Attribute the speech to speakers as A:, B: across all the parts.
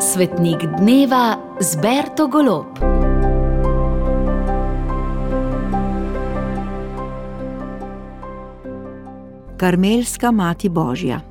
A: Svetnik dneva z Berto Golob.
B: Karmelska mati Božja.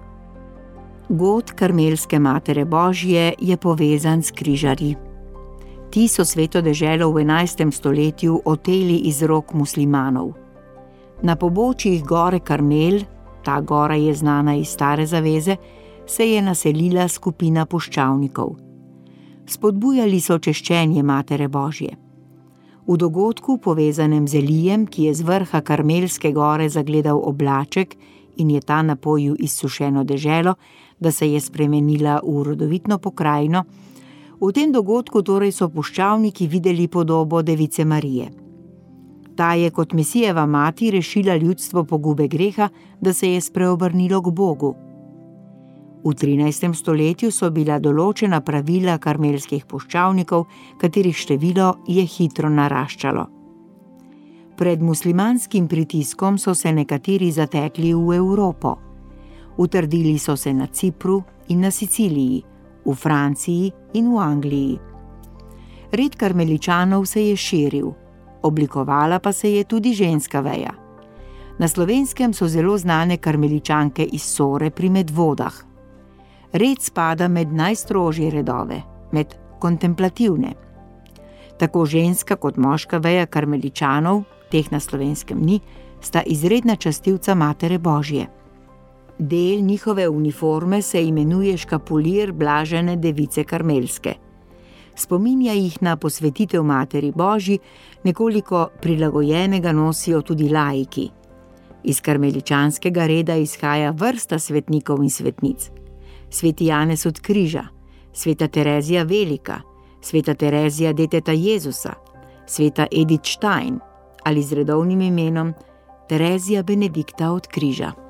B: God Karmelske matere Božje je povezan s križarji. Ti so sveto deželo v 11. stoletju oteli iz rok muslimanov. Na pobočjih gore Karmel, ta gora je znana iz Stare zaveze, se je naselila skupina puščavnikov. Spodbujali so češčenje matere Božje. V dogodku, povezanem z Elijem, ki je z vrha Karmelske gore zagledal oblaček in je ta napojil izsušeno deželo, da se je spremenila v rodovitno pokrajino, v tem dogodku torej so puščavniki videli podobo Device Marije. Ta je kot Mesijeva mati rešila ljudstvo pogube greha, da se je spreobrnilo k Bogu. V 13. stoletju so bila določena pravila karmelskih puščavnikov, katerih število je hitro naraščalo. Pred muslimanskim pritiskom so se nekateri zatekli v Evropo. Utrdili so se na Cipru in na Siciliji, v Franciji in v Angliji. Red karmeličanov se je širil, oblikovala pa se je tudi ženska veja. Na Slovenskem so zelo znane karmeličanke iz Sore pri Medvodah. Red spada med najstrožje redove, med kontemplativne. Tako ženska kot moška veja karmeličanov, teh na Slovenskem ni, sta izredna častilca matere Božje. Del njihove uniforme se imenuje škapulir blažene Device Karmelske. Spominja jih na posvetitev materi Božji, nekoliko prilagojenega nosijo tudi laiki. Iz karmeličanskega reda izhaja vrsta svetnikov in svetnic. Sveti Janez od Križa, sveta Terezija Velika, sveta Terezija deteta Jezusa, sveta Edith Stein ali z redovnim imenom Terezija Benedikta od Križa.